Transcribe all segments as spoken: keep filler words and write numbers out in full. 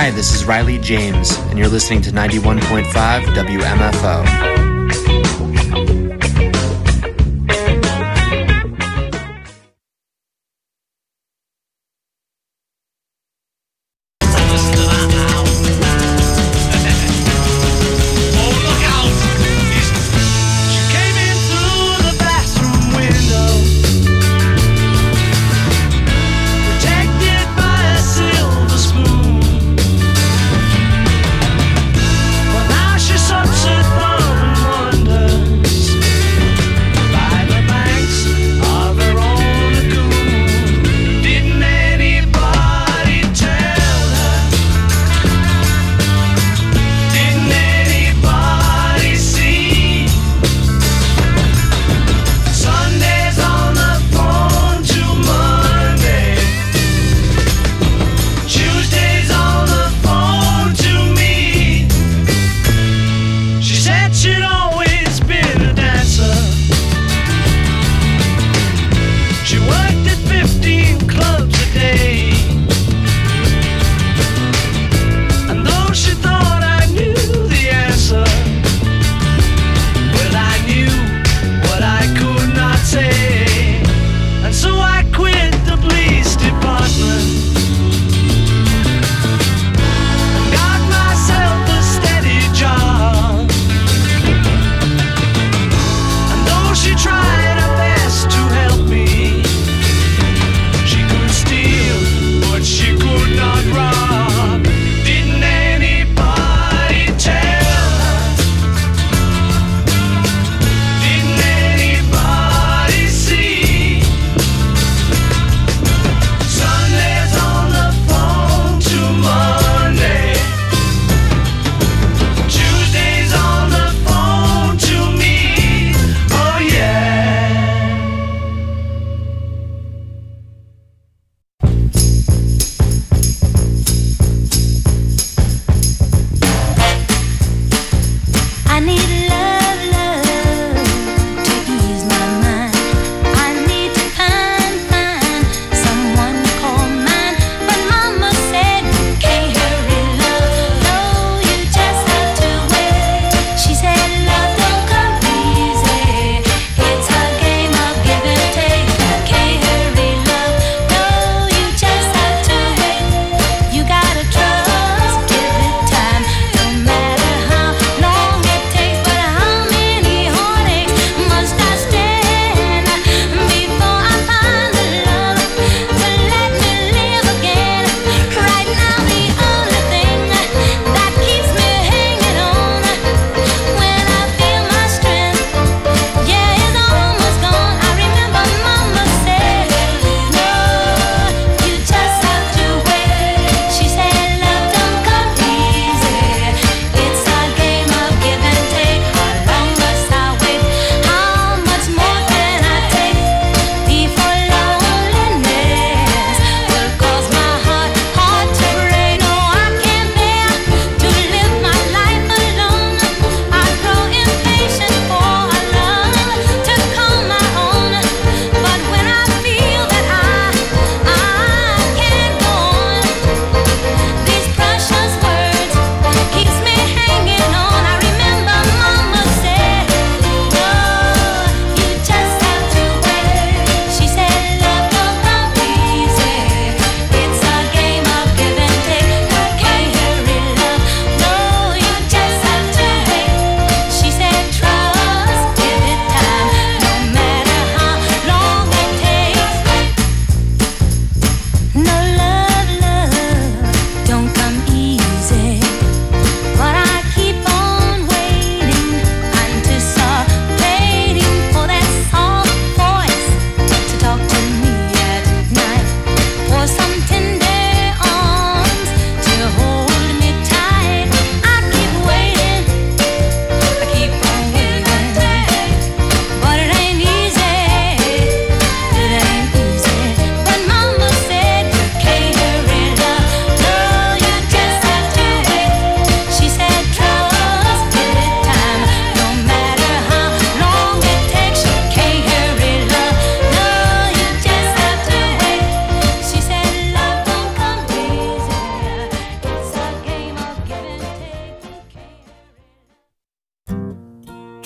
Hi, this is Riley James, and you're listening to ninety-one point five W M F O. Well, now she's upside down.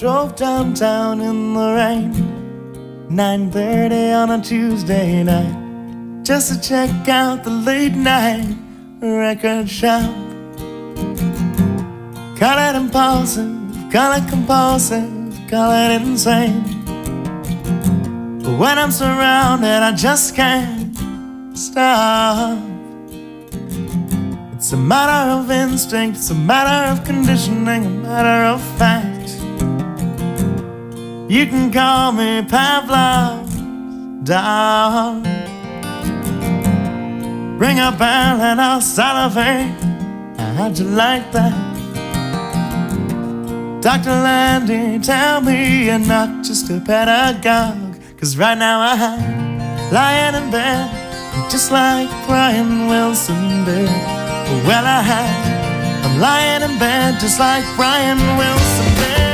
drove downtown in the rain, nine thirty on a Tuesday night, just to check out the late night record shop. Call it impulsive, call it compulsive, call it insane, but when I'm surrounded I just can't stop. It's a matter of instinct, it's a matter of conditioning, a matter of fact. You can call me Pavlov's dog. Ring a bell and I'll salivate. How'd you like that? Doctor Landy, tell me you're not just a pedagogue, 'cause right now I'm lying in bed just like Brian Wilson did. Well, I, I'm lying in bed just like Brian Wilson did.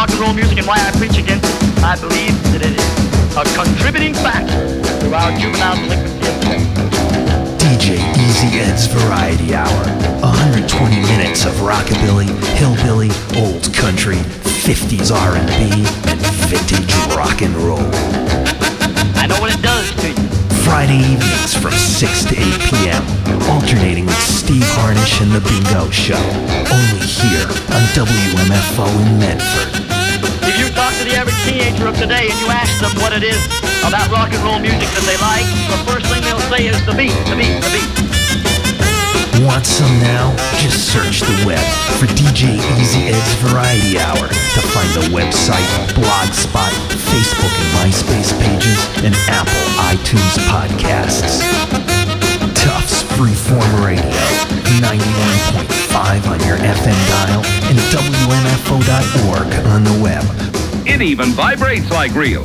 rock and roll music and why I preach against it. I believe that it is a contributing factor to our juvenile delinquency epidemic. D J Easy Ed's Variety Hour. one hundred twenty minutes of rockabilly, hillbilly, old country, fifties R and B, and vintage rock and roll. I know what it does to you. Friday evenings from six to eight p.m. Alternating with Steve Harnish and The Bingo Show. Only here on W M F O in Medford. If you talk to the average teenager of today and you ask them what it is about rock and roll music that they like, the first thing they'll say is the beat, the beat, the beat. Want some now? Just search the web for D J Easy Ed's Variety Hour to find the website, Blogspot, Facebook and MySpace pages, and Apple iTunes podcasts. Tufts Freeform Radio, ninety-one point five on your F M dial, and W M F O dot org on the web. It even vibrates like real.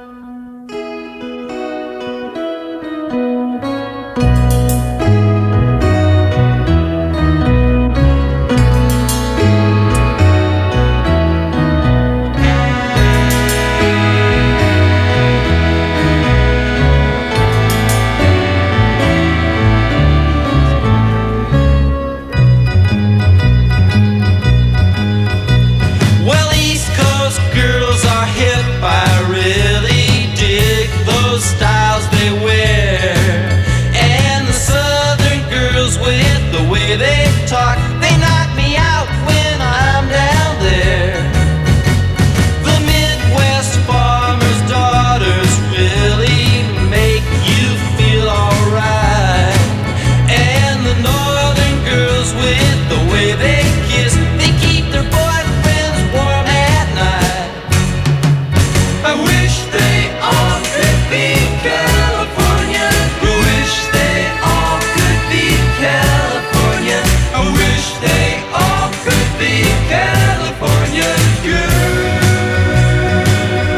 Well, East Coast girls are hip. I really dig those styles they wear. And the Southern girls with the way they talk, they knock me out when I'm down there. The Midwest farmers' daughters really make you feel alright. And the Northern girls with the way they kiss, they keep their boyfriends warm at night. I wish they all could be California. I wish they all could be California. I wish they all could be California girls.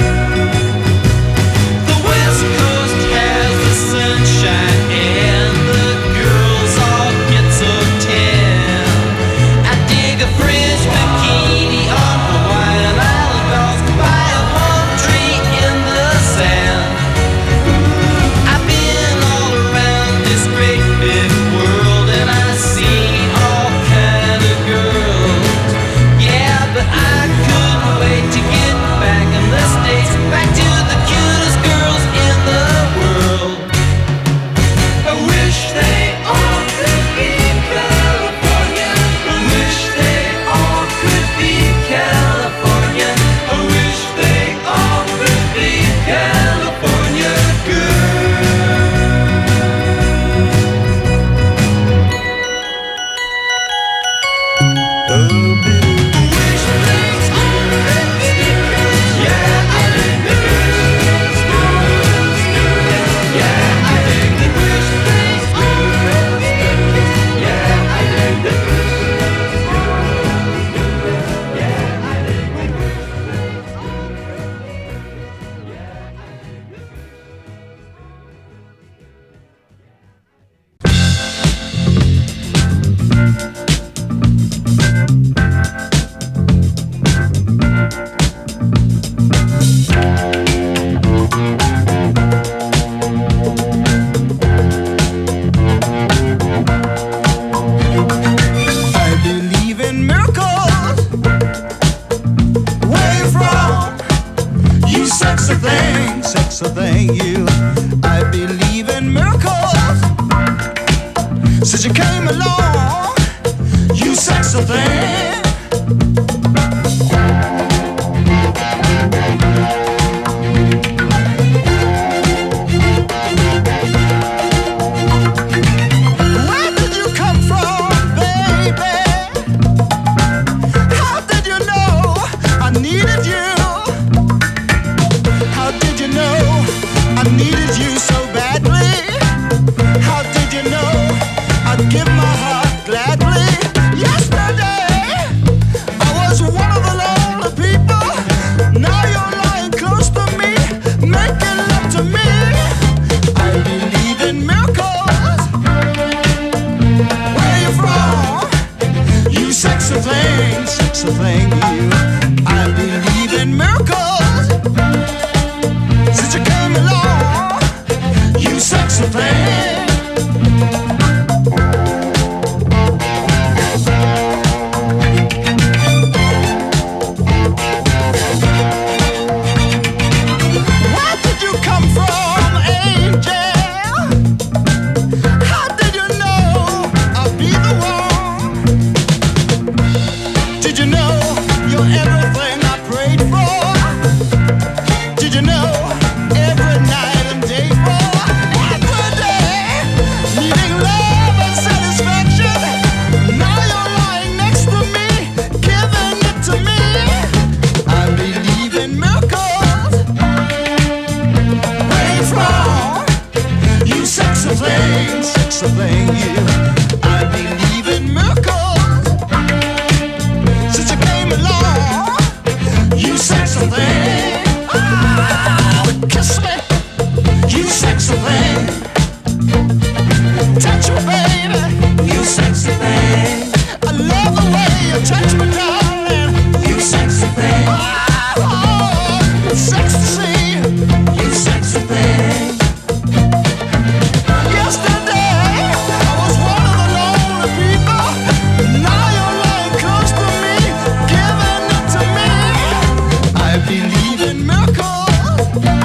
The West Coast has the sunshine and the girls all get so tan. I dig a French bikini on Hawaiian Island dolls by a palm tree in the sand. I've been all around this great big world and I see all kind of girls. Yeah, but I couldn't wait to get back in the States, back to the cutest girls in the world. I wish they all could be California. I wish they all could be California. I wish they all could be California I believe in miracles. Where you from? You sexy thing, sexy thing, you. I believe in miracles. Since you came along, you sexy thing. Where did you come from, baby? How did you know I needed you? How did you know I needed you so badly? How did you know I'd give my heart gladly? Yesterday I was one of the lonely people. Now you're lying close to me, making love to me. I believe in miracles. Where you from? You sexy thing, sexy thing, you. I believe in miracles since you came along, you sexy thing. Where did you come from, angel? How did you know I'd be the one? Did you know you're everything I prayed for? Did you know every night and day for every day, needing love and satisfaction? Now you're lying next to me, giving it to me. I believe in miracles. Where you from? You sexy thing, sexy thing, you. I believe in miracles since you came along. You sexy thing. Oh, kiss me, you sexy thing. Touch me, baby, you sexy thing. I love the way you touch me, darling. You sexy thing. Oh, sexy, you sexy thing. Yesterday, I was one of the lonely people. Now you're lying close to me, giving it to me. I believe in miracles.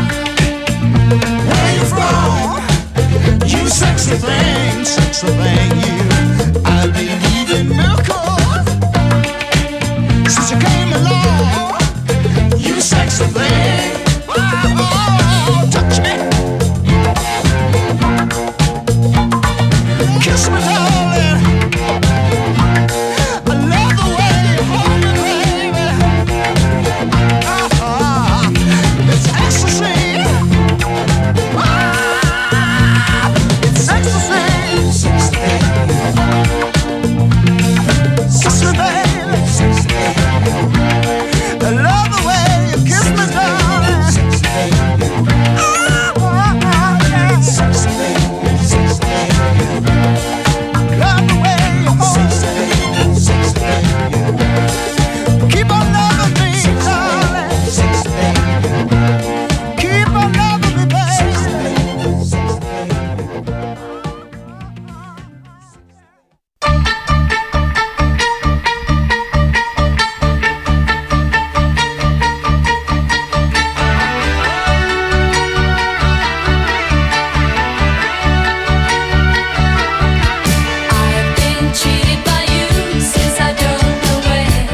Where you from? You sexy thing, sexy thing, you. I believe in miracles since you came along. You sexy thing. Oh, touch me, kiss me, darling. I love the way you hold me, baby. Ah, it's ecstasy. Ah, it's ecstasy. Kiss me, baby. I love the way you kiss me, darling. Ah, yeah. Love the way you hold me. Keep on loving me, darling. Keep on loving me, baby. I've been cheated by you since I don't know when.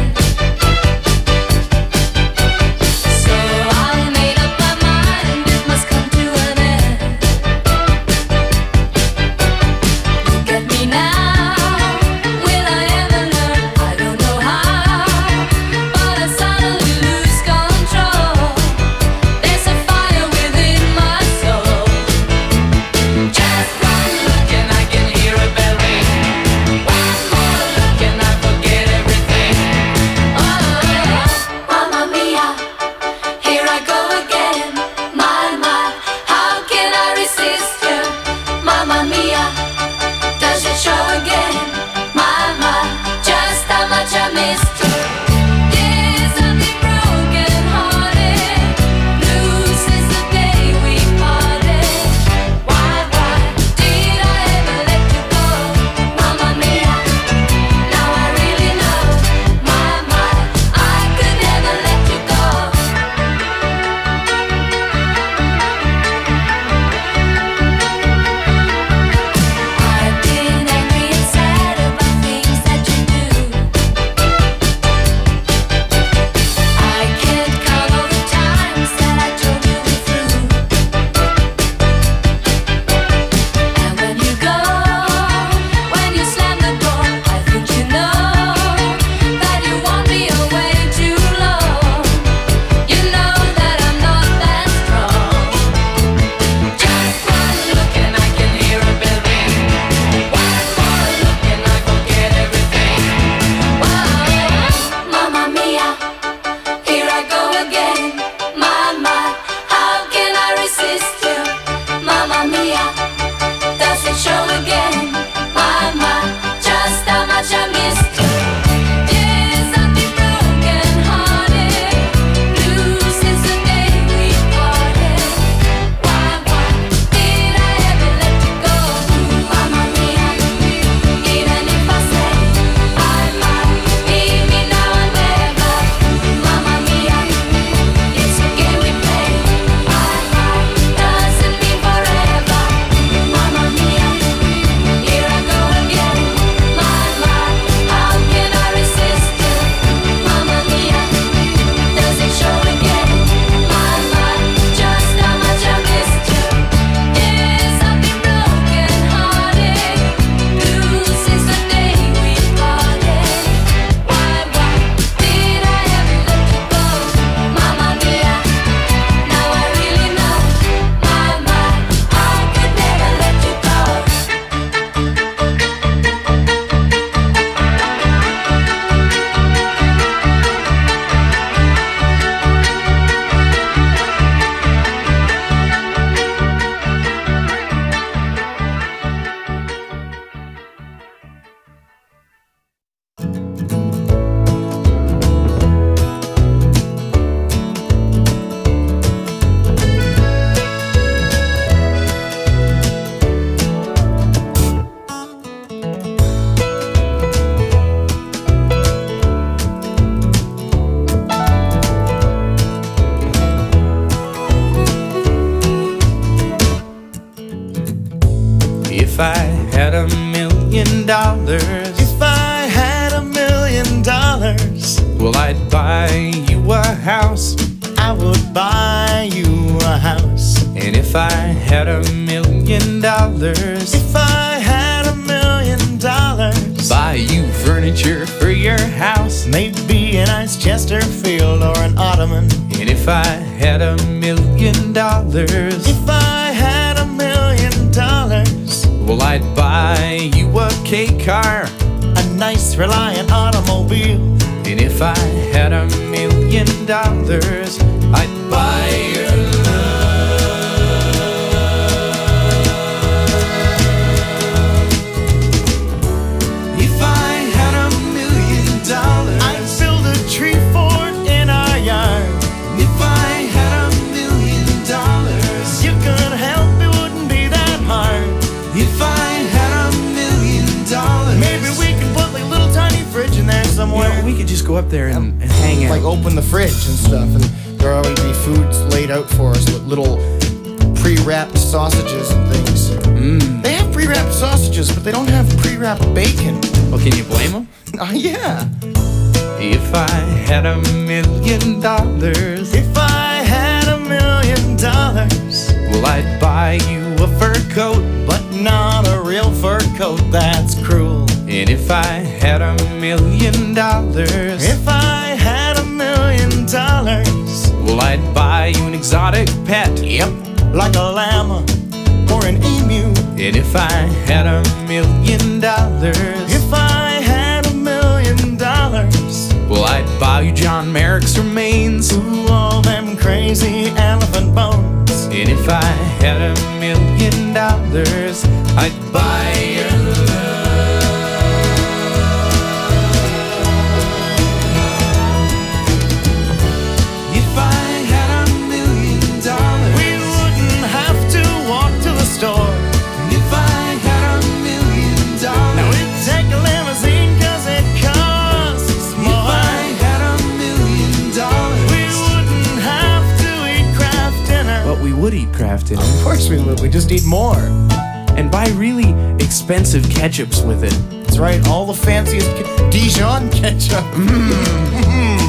So I made up my mind it must come to an end. Look at me now, will I ever learn? I don't know how, but I suddenly lose control. There's a fire within my soul. Just one look and I can hear a bell ring. One more look and I forget everything. Oh, Mamma Mia, here I go again. My, my, how can I resist you? Mamma Mia, does it show again? My, my, just how much I missed you. Yes, I've been broken hearted, blue since the day we parted. Why, why did I ever let you go? Mamma Mia, now I really know. My, my, I could never let you go. I've been angry and sad about things that you do. dollars, well, I'd buy you a house. I would buy you a house. And if I had a million dollars, if I had a million dollars, buy you furniture for your house. Maybe a nice Chesterfield or an ottoman. And if I had a million dollars, if I had a million dollars, well, I'd buy you a K car, a nice Reliant automobile. And if I had a million dollars, I'd buy your love. If I had a million dollars, I'd build a tree fort in our yard. If I had a million dollars, you could help, it wouldn't be that hard. If I had a million dollars, maybe we could put like a little tiny fridge in there somewhere. You know, we could just go up there and, and hang out. Like open the fridge and stuff, and there'll always be foods laid out for us, with little pre-wrapped sausages and things. Mm. They have pre-wrapped sausages, but they don't have pre-wrapped bacon. Well, can you blame them? Oh, yeah. If I had a million dollars, if I had a million dollars, well, I'd buy you a fur coat, but not a real fur coat, that's cruel. And if I had a million dollars, if I had a million dollars, well, I'd buy you an exotic pet. Yep, like a llama or an emu. And if I had a million dollars, if I had a million dollars, well, I'd buy you John Merrick's remains. Ooh, all them crazy elephant bones. And if I had a million dollars, I'd buy your love. If I had a million dollars, we wouldn't have to walk to the store. And if I had a million dollars, now we'd take a limousine cause it costs more. If I had a million dollars, we wouldn't have to eat Kraft dinner. But we would eat Kraft dinner. Of course we would, we just eat more. And buy really expensive ketchups with it. That's right, all the fanciest ke- Dijon ketchup. Mm.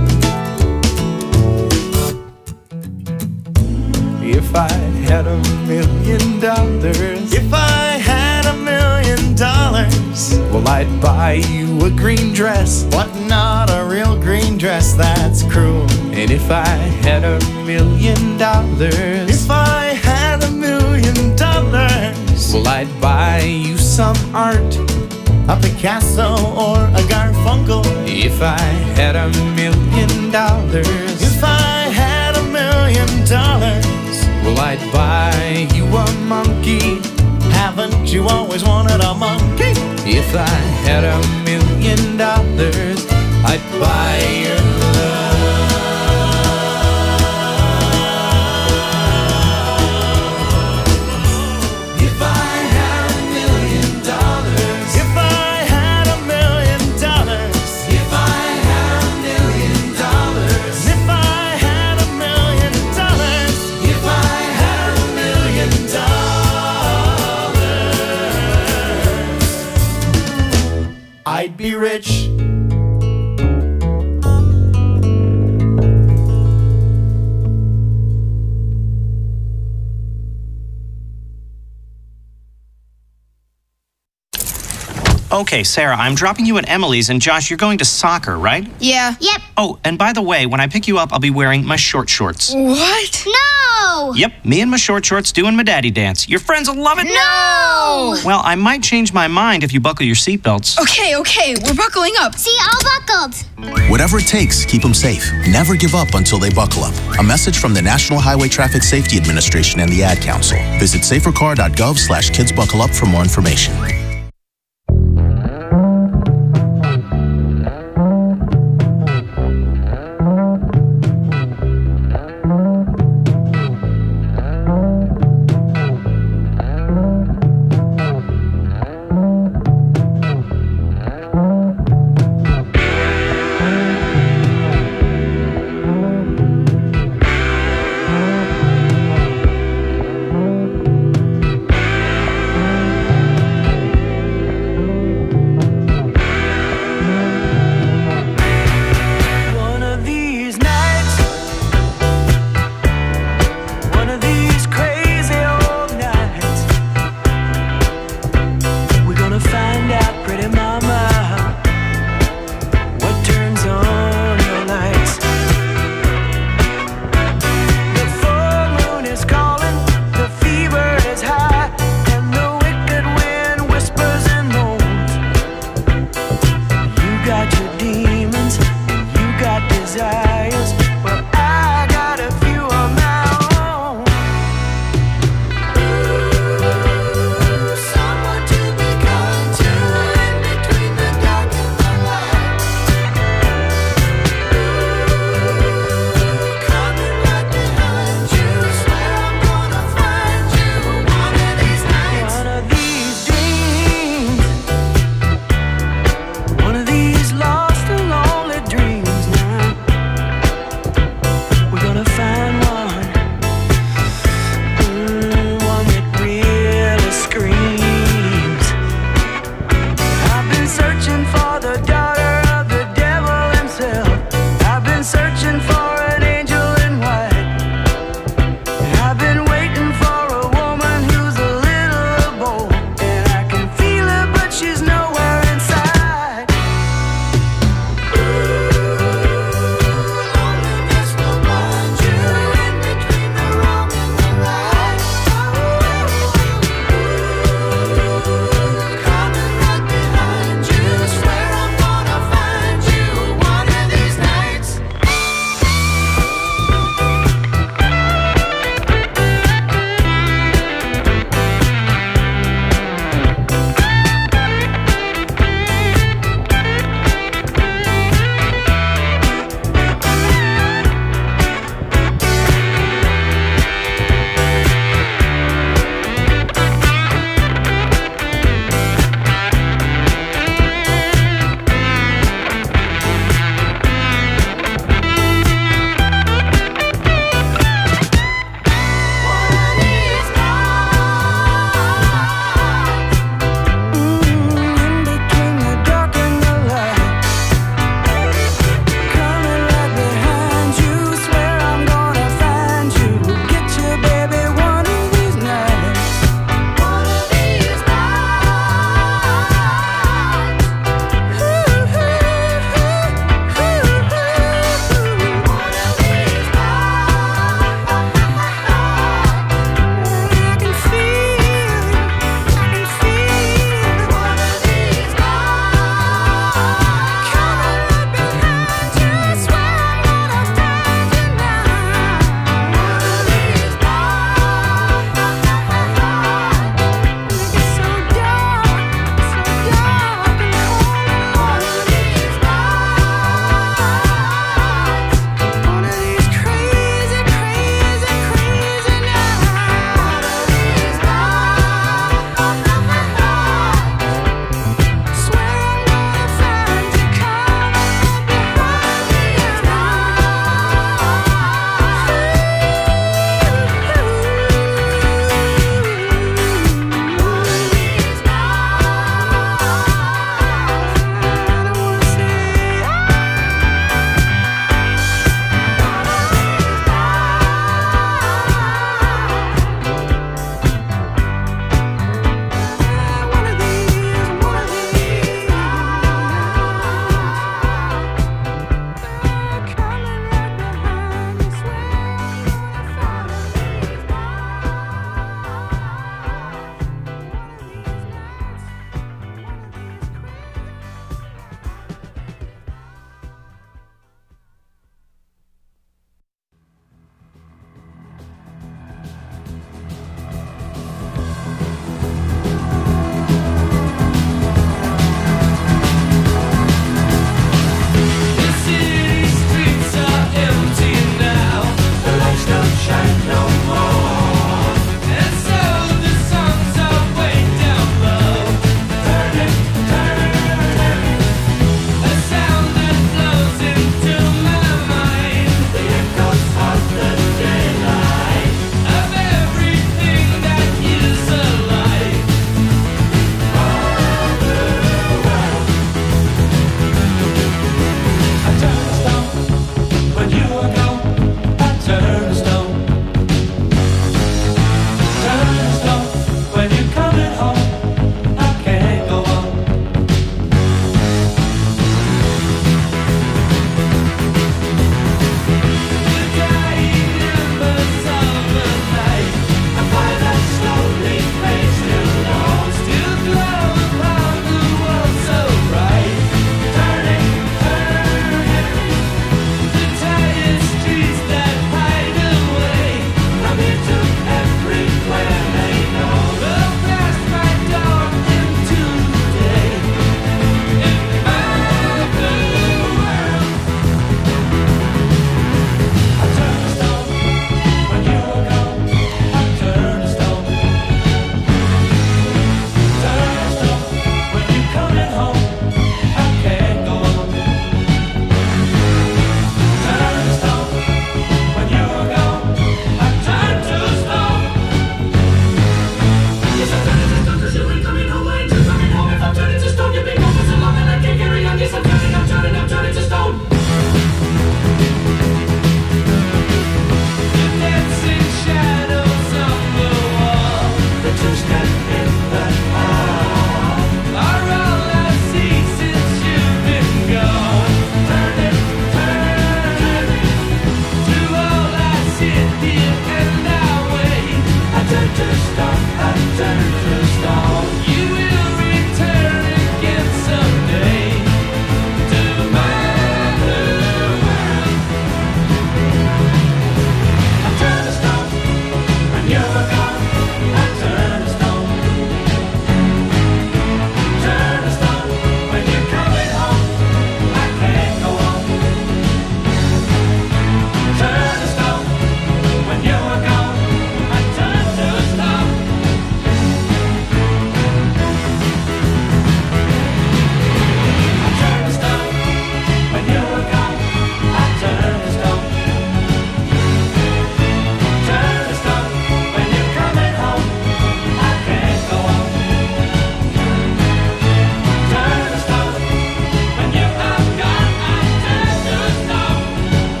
If I had a million dollars, if I had a million dollars, well, I'd buy you a green dress, but not a real green dress, that's cruel. And if I had a million dollars, if I had a million dollars, well, I'd buy you some art, a Picasso or a Garfunkel. If I had a million dollars, if I had a million dollars, well, I'd buy you a monkey. Haven't you always wanted a monkey? If I had a million dollars, I'd buy your love. If I had a million dollars, if I had a million dollars, if I had a million dollars, if I had a million dollars, if I had a million dollars, I'd be rich. Okay, Sarah, I'm dropping you at Emily's, and Josh, you're going to soccer, right? Yeah. Yep. Oh, and by the way, when I pick you up, I'll be wearing my short shorts. What? No! Yep, me and my short shorts doing my daddy dance. Your friends will love it. No! Well, I might change my mind if you buckle your seatbelts. Okay, okay, we're buckling up. See, all buckled. Whatever it takes, keep them safe. Never give up until they buckle up. A message from the National Highway Traffic Safety Administration and the Ad Council. Visit safercar.gov slash kids buckle up for more information.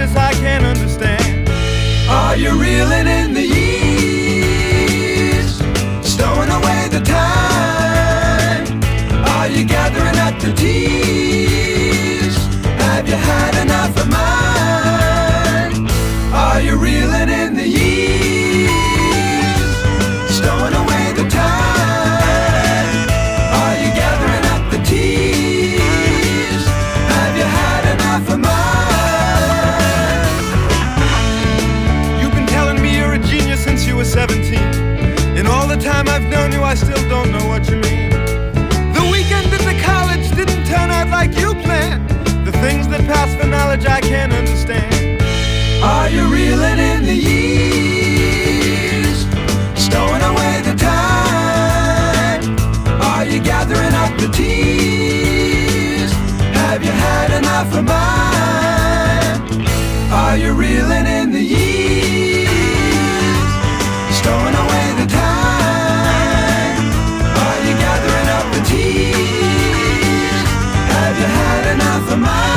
useless, I can't understand. Are you reeling in the years, stowing away the time? Are you gathering up the tears? Have you had enough of mine? Are you reeling in the years, stowing away the time? Are you gathering up the tears? Have you had enough of mine? You've been telling me you're a genius since you were seventeen. In all the time I've known you, I still don't know what you mean. The weekend at the college didn't turn out like you planned. The things that pass for knowledge I can't understand. Are you reeling in the years, stowing away the time? Are you gathering up the tears? Have you had enough of mine? Are you reeling in the years, stowing away the time? Are you gathering up the tears? Have you had enough of mine?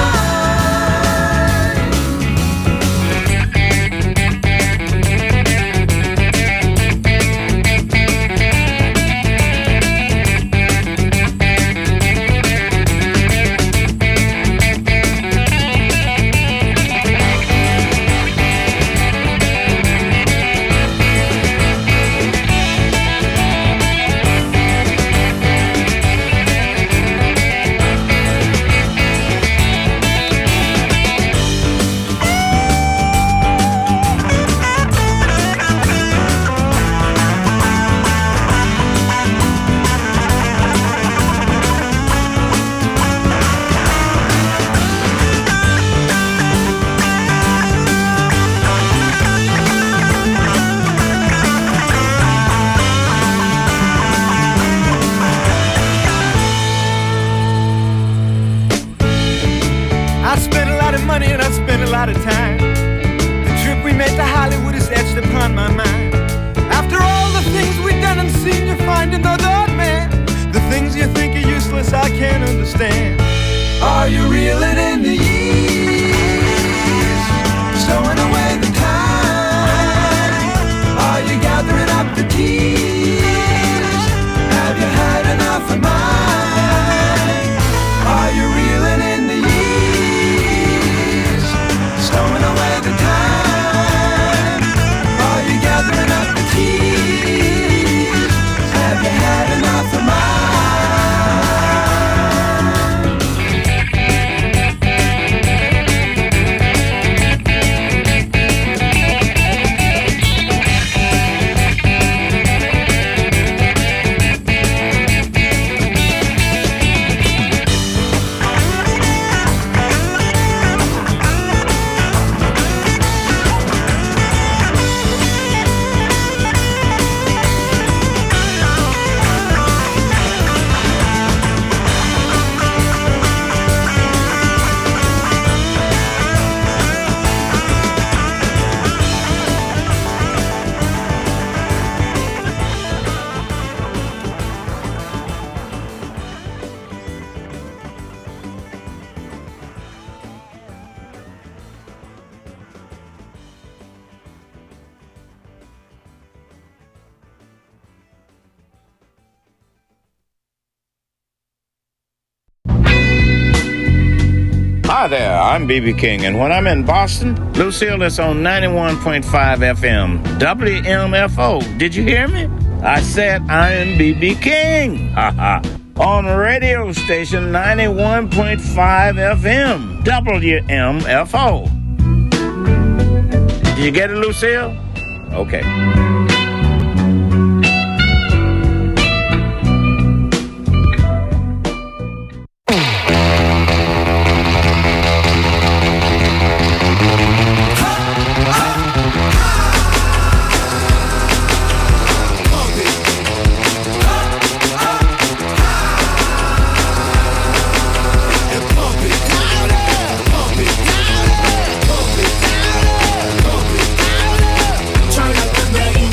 I spent a lot of money and I spent a lot of time. The trip we made to Hollywood is etched upon my mind. After all the things we've done and seen, you find another man. The things you think are useless, I can't understand. Are you reeling in the years, stowing away the time? Are you gathering up the tears? Have you had enough of mine? Are you reeling in the years, stowing away the time? Are you gathering up the tears? Have you had enough of mine? Hi there, I'm B B King, and when I'm in Boston, Lucille is on ninety-one point five F M, W M F O. Did you hear me? I said I am B B King. Haha. On radio station ninety-one point five F M, W M F O. Did you get it, Lucille? Okay. Turn up the radio.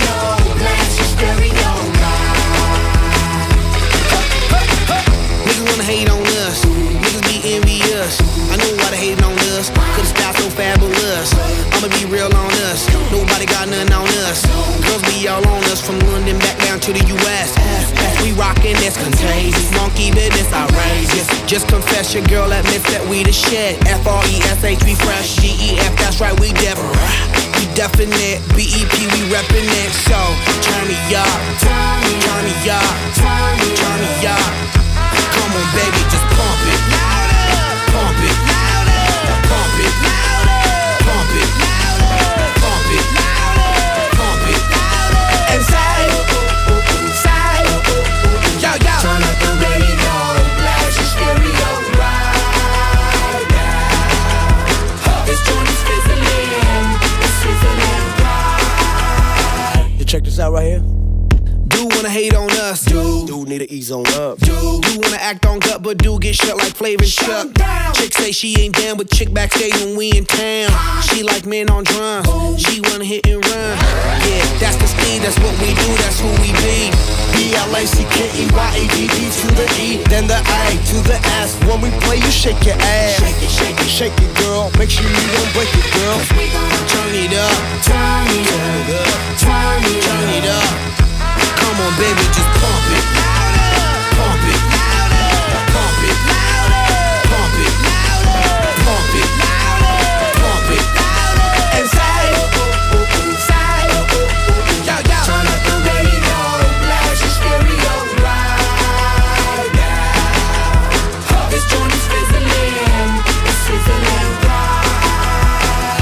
to the U S We rockin' this contagious, monkey business outrageous. Just confess your girl admits that we the shit. F R E S H, we fresh. G E F, that's right, we different. We definite. B E P, we reppin' it. So turn me up, turn me up, turn me up. Come on, baby, just pump it, pump it, pump it, pump it, pump it, pump it, and say, say, yo, yo. Turn up the radio, blast your stereo right now. This joint is fizzling, it's fizzling right. You check this out right here. Do wanna hate on us, dude. Dude need to ease on up. Dude, do wanna act on gut, but do get shut like Flavor Chuck. Chick say she ain't down, but chick backstage when we in town. She like men on drums, she wanna hit and run. Yeah, that's the speed, that's what we do, that's who we be. B L A C K E Y A D D to the E, then the A to the S. When we play, you shake your ass. Shake it, shake it, shake it, girl. Make sure you don't break it, girl. Turn it up, turn it up, turn it, turn it up. Come on, baby, just pump it, pump it, pump it, pump it, pump it, pump it, and say, say, yo, yo. Turn up the radio, blast your stereo right now. This joint is fizzling, it's fizzling right.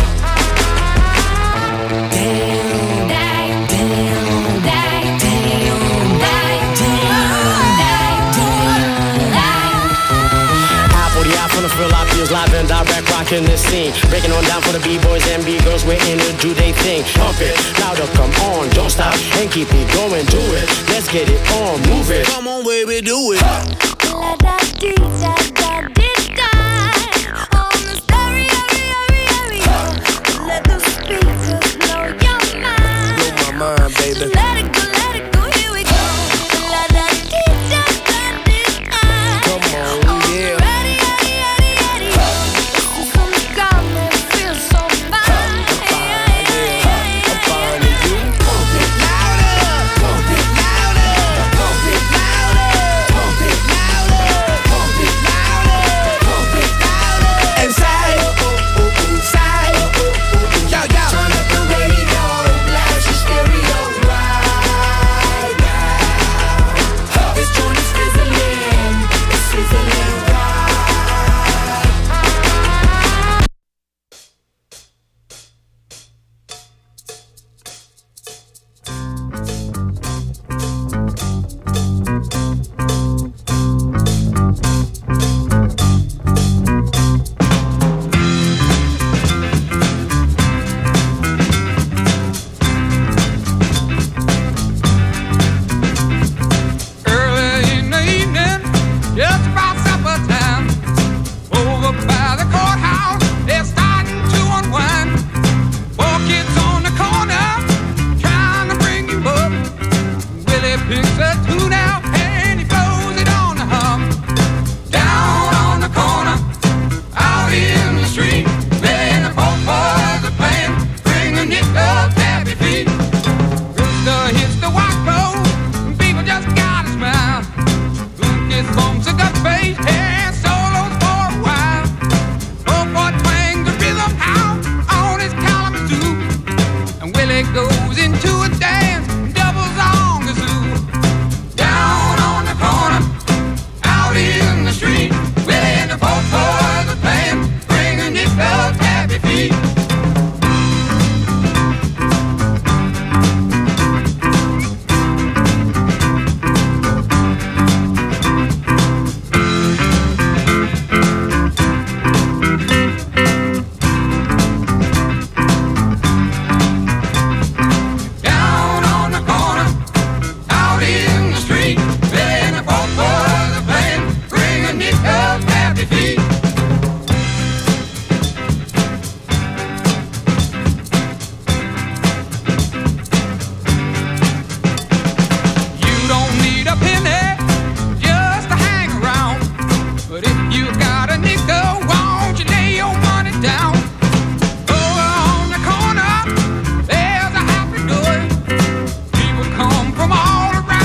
Damn, damn, damn, damn. Feel our feels live and direct, rocking this scene. Breaking on down for the B-boys and B-girls, we're in to do they thing. Pump it, louder, come on, don't stop, and keep it going, do it. Let's get it on, move it. Come on, baby, do it. Let the speakers blow your mind. Blow my mind, baby. Let it go, let it go, here we go. Let that D J start this time. Come on, yeah. From all around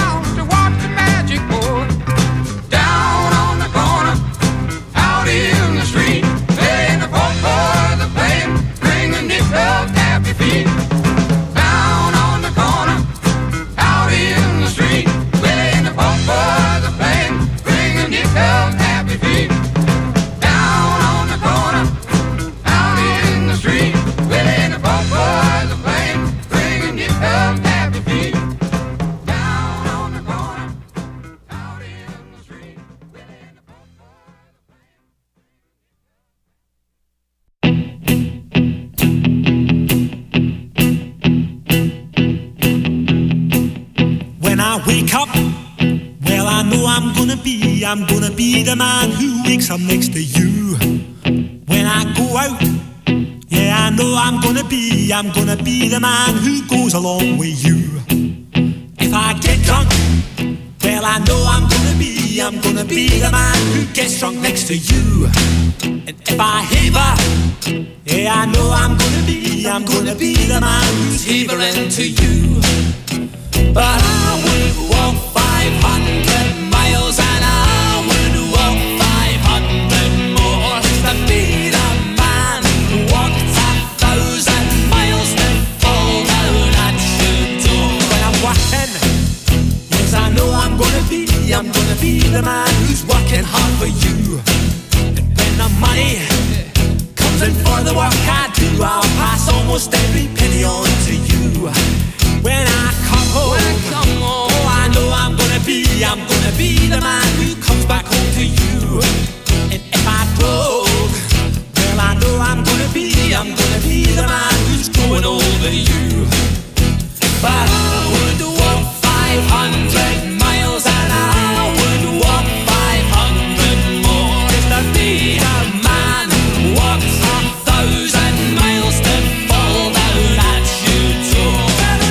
I'm gonna be the man who wakes up next to you when I go out. Yeah, I know I'm gonna be, I'm gonna be the man who goes along with you. If I get drunk, well, I know I'm gonna be, I'm gonna be the man who gets drunk next to you. And if I haver, yeah, I know I'm gonna be, I'm gonna be the man who's havering to you. But I would walk five hundred miles and I would walk five hundred more just to be the man who walked a thousand miles to fall down at your door. When I'm walking, yes, I know I'm gonna be, I'm gonna be the man who's working hard for you. And when the money comes in for the work I do, I'll pass almost every penny on to you. When I come home, when I come home, oh, I know I'm gonna be, I'm gonna be the man who comes back home to you. And if I broke, well, I know I'm gonna be, I'm gonna be the man who's growing over you. But I would walk five hundred miles and I would walk five hundred more just to be the man who walks a thousand miles to fall down at your door.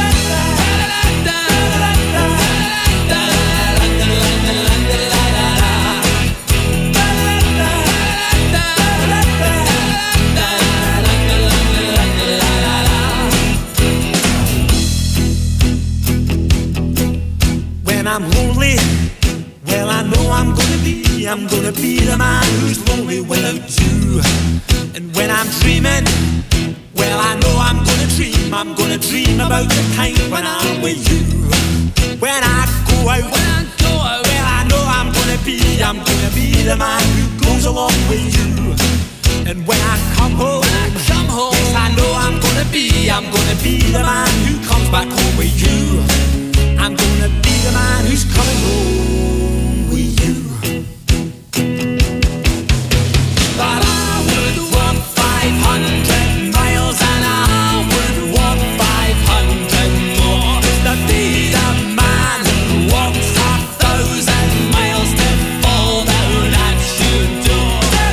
When I'm lonely, well, I know I'm gonna be, I'm gonna be the man who's lonely without you. And when I'm dreaming, well, I know I'm gonna dream, I'm gonna dream about the time when I'm with you. When I go out, when I go out, well, I know I'm gonna be, I'm gonna be the man who goes along with you. And when I come home, when I come home, yes, I know I'm gonna be, I'm gonna be the man who comes back home with you. I'm gonna be the man who's coming home with you. But I would walk five hundred miles and I would walk five hundred more just to be the man who walks a thousand miles to fall down at your door.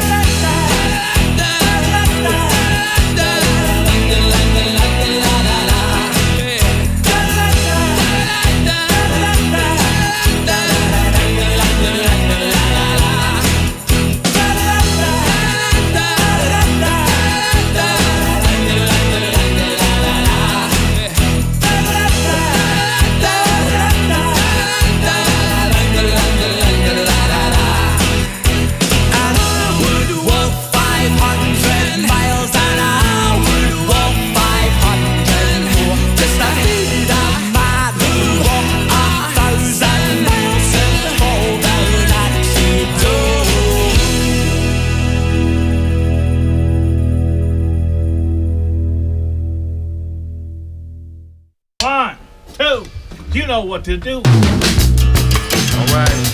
One, two, you know what to do. All right.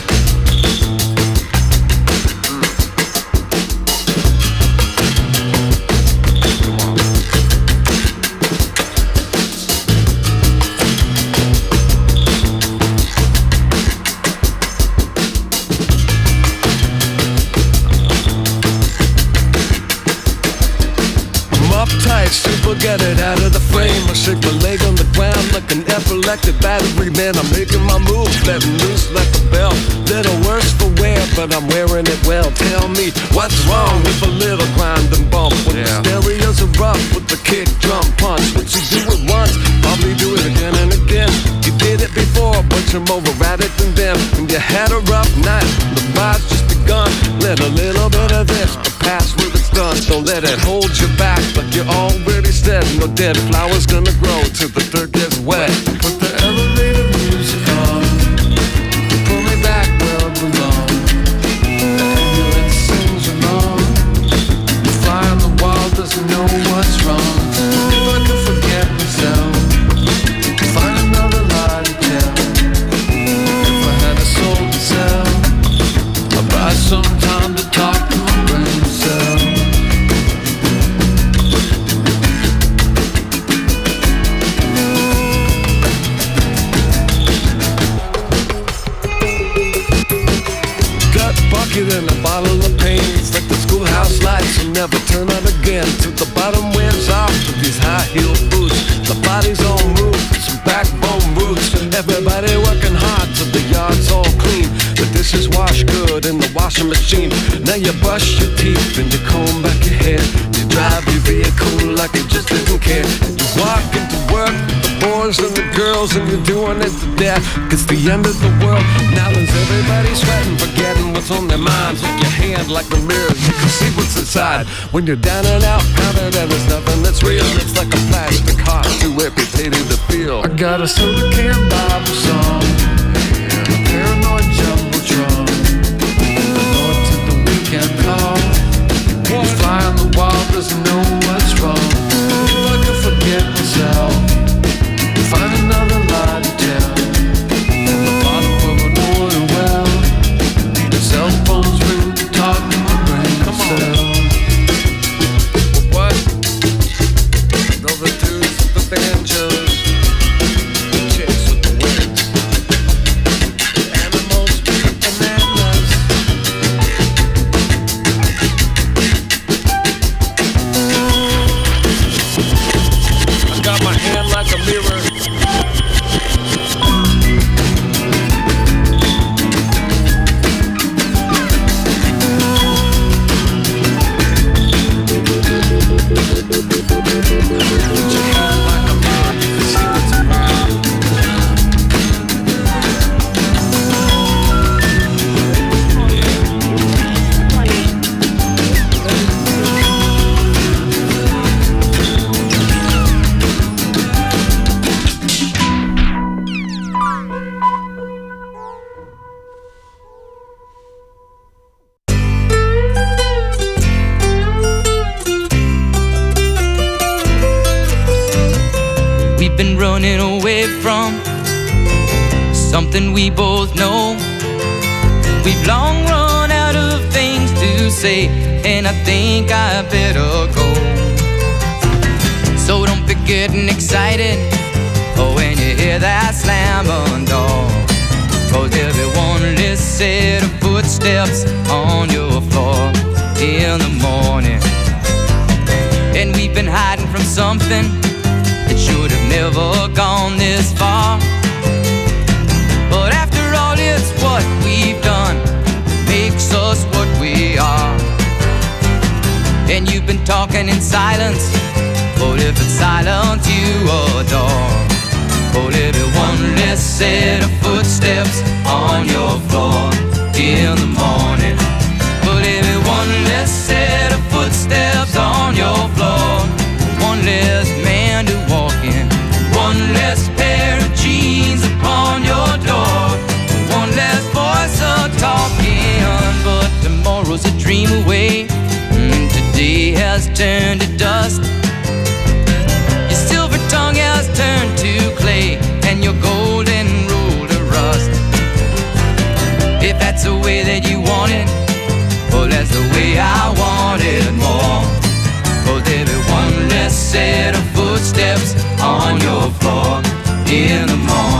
Super, get it out of the frame. I shake my leg on the ground like an epileptic battery man. I'm making my move, letting loose like a bell. Little worse for wear, but I'm wearing it well. Tell me, what's wrong with a little grind and bump? When yeah. the stereos are rough with the kick, drum, punch. What you do it once, probably do it again and again. You did it before, but you're more erratic than them. And you had a rough night, the ride's just begun. Let a little bit of this, but pass with it's done. Don't let it hold you back, but you're already said no dead flowers gonna grow till the dirt gets wet. Put the elevator music on, pull me back where I belong. The ambulance sings along, the fly on the wall doesn't know what's wrong. If I could forget myself, find another lie to tell. If I had a soul to sell, I'd buy some time to talk to my brain cell. to the bottom wears off with these high heel boots. The body's on move, some backbone roots. Everybody working hard till the yard's all clean. The dishes wash good in the washing machine. Now you brush your teeth and you comb back your hair. You drive your vehicle like you just didn't care. You walk into work, the boys and the girls, and you're doing it to death. It's the end of the world. Now there's everybody sweating, forgetting what's on their minds. With your hand like the mirror, you can see what's inside. When you're down and out, powder, there is nothing that's real. It's like a plastic heart, too amputated to feel. I got a soda can Bible song and a paranoid jumbotron. The Lord to the weekend call. You fly on the wall, doesn't know what's wrong. If I could forget myself, find another line to tell. At the bottom of an oil well, the cell phones ring to talk to my brain. Come on. What? Those are dudes with the banjos, the chicks with the wigs, the animals with the bananas. I got my hand like a mirror. We've been running away from something we both know. We've long run out of things to say, and I think I better go. So don't be getting excited oh, when you hear that slam on door, 'cause there'll be one less set of footsteps on your floor in the morning. And we've been hiding from something that should have never gone this far. But after all, it's what we've done that makes us what we are. And you've been talking in silence, but if it's silence you adore, but there'll be one less set of footsteps on your floor in the morning. But there'll be one less set of footsteps on your floor, one less man to walk in, one less pair of jeans upon your door, one less voice a talking. But tomorrow's a dream away, and today has turned to dust. Your silver tongue has turned to clay, and your golden rule to rust. If that's the way that you want it, well, that's the way I want it more. 'Cause there'll be one less set of footsteps on your floor in the morning.